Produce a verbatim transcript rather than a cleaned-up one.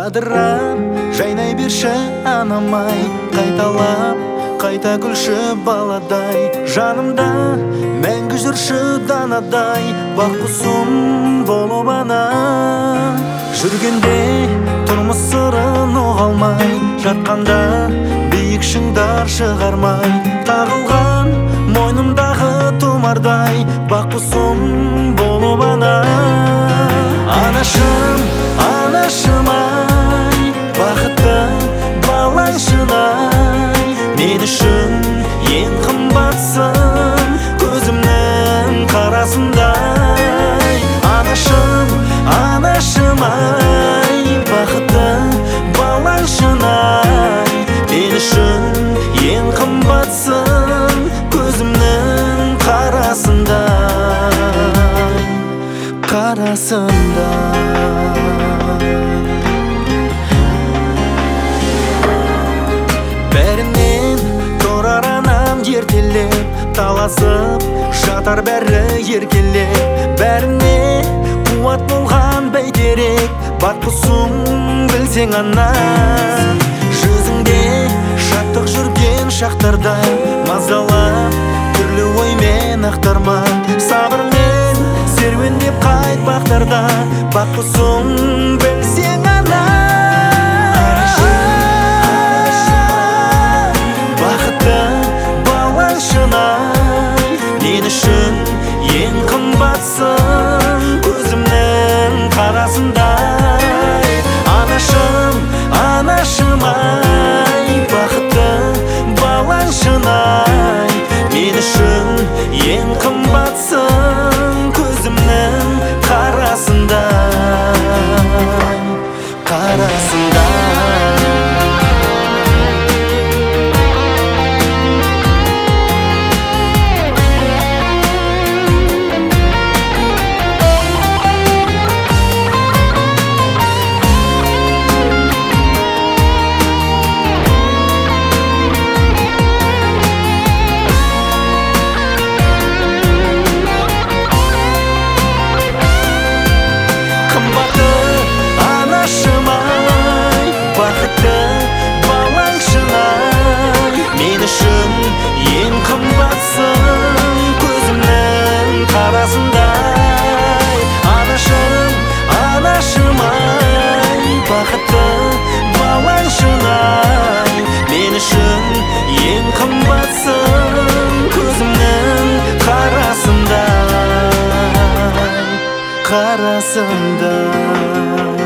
жадырап жайнай берші анамай, қайталап қайта күлші баладай, жанымда мәңгі жүрші данадай, бақ құсым болып ана. Жүргенде тұрмыс сырын оғалмай, жатқанда биік шыңдар шығармай, тағылған мойнымдағы тұмардай, бақ құсым болып ана. Анашым, анашым ай, бақытты балаңшын ай, мен үшін ең қымбатсың көзімнің қарасындай. Анашым, анашым ай, бақытты балаңшын ай, мен үшін ең қымбатсың көзімнің қарасындай, қарасындай. Бәрінен тұрар анам ертелеп, таласып жатар бәрі еркелеп, бәріне қуат болған бәйтерек, бақ құсым білсең ана. Жүзіңде шаттық жүрген шақтарда, мазалап түрлі оймен ақтарма, сабырмен серуендеп қайт бақтарда, бақ құсым білсең ана. Мен үшін ең қымбатсың көзімнің қарасындай. Анашым, анашым ай, бақытты балаңшын ай, мен үшін ең қымбатсың көзімнің қарасындай, қарасындай. Ең қымбатсың көзімнің қарасындай. Анашым, анашым ай, бақытты балаңшын ай, мен үшін ең қымбатсың көзімнің қарасындай, қарасындай.